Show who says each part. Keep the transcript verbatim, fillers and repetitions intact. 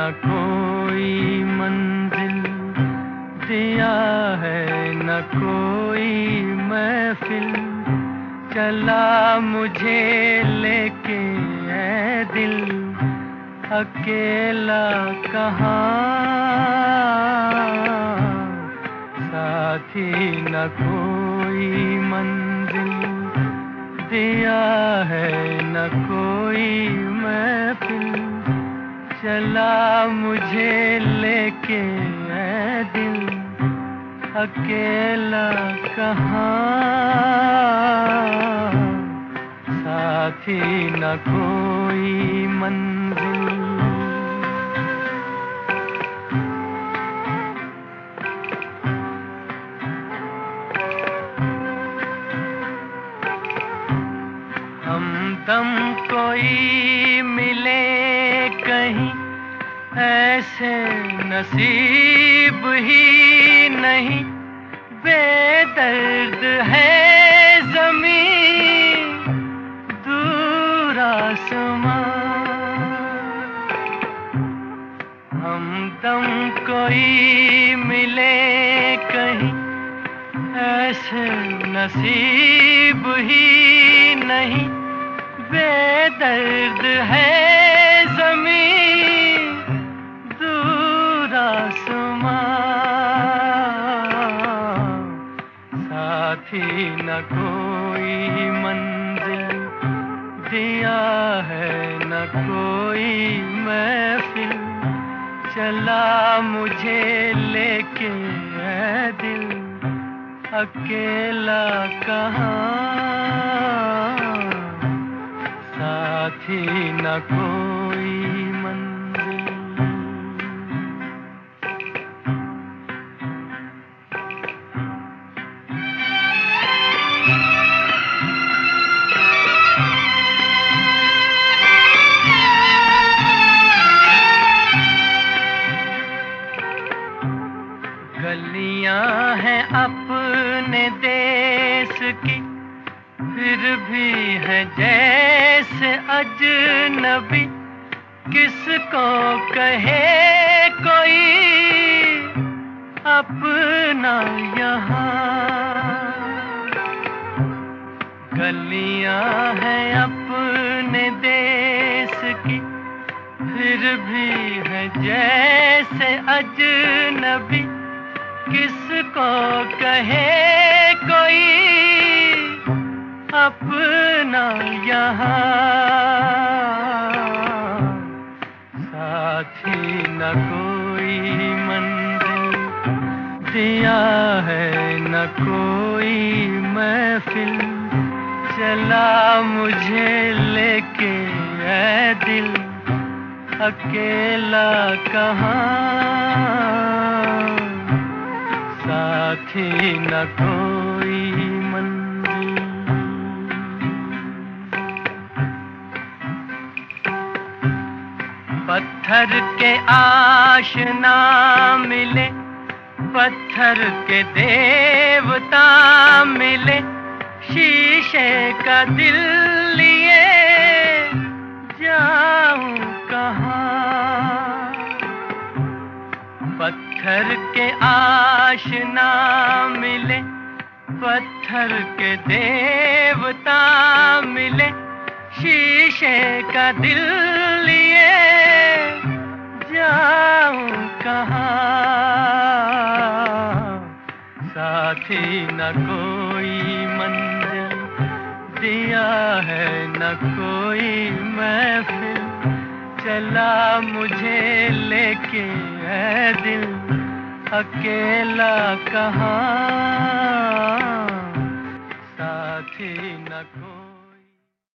Speaker 1: न कोई मंजिल दिया है, न कोई महफिल चला मुझे लेके ऐ दिल, अकेला कहाँ साथी न कोई मंजिल दिया है, न कोई महफिल चला मुझे लेके ऐ दिल, अकेला कहाँ साथी न कोई मंजिल। हमदम कोई मिले कहीं ऐसे नसीब ही नहीं, बेदर्द है ज़मीं दूर आसमां। हमदम कोई मिले कहीं ऐसे नसीब ही नहीं, बेदर्द है ज़मीं दूर आसमां। साथी न कोई मंजिल दिया है, न कोई महफिल चला मुझे लेके ऐ दिल, अकेला कहाँ साथी न कोई मंजिल। गलियां हैं अपने देश की, फिर भी है जैसे अजनबी, किसको कहे कोई अपना यहाँ। गलियां हैं अपने देश की, फिर भी है जैसे अजनबी, किसको कहे कोई अपना यहाँ। साथी न कोई मंजिल दिया है, न कोई महफिल चला मुझे लेके ऐ दिल, अकेला कहाँ साथी न कोई मंजिल। पत्थर के आशना मिले, पत्थर के देवता मिले, शीशे का दिल लिए जाऊं कहाँ। पत्थर के आशना मिले, पत्थर के देवता मिले, शीशे का दिल लिए जाऊं कहाँ साथी न कोई मंजिल दिया है, न कोई महफिल चला मुझे लेके ऐ दिल, अकेला कहाँ साथी न कोई।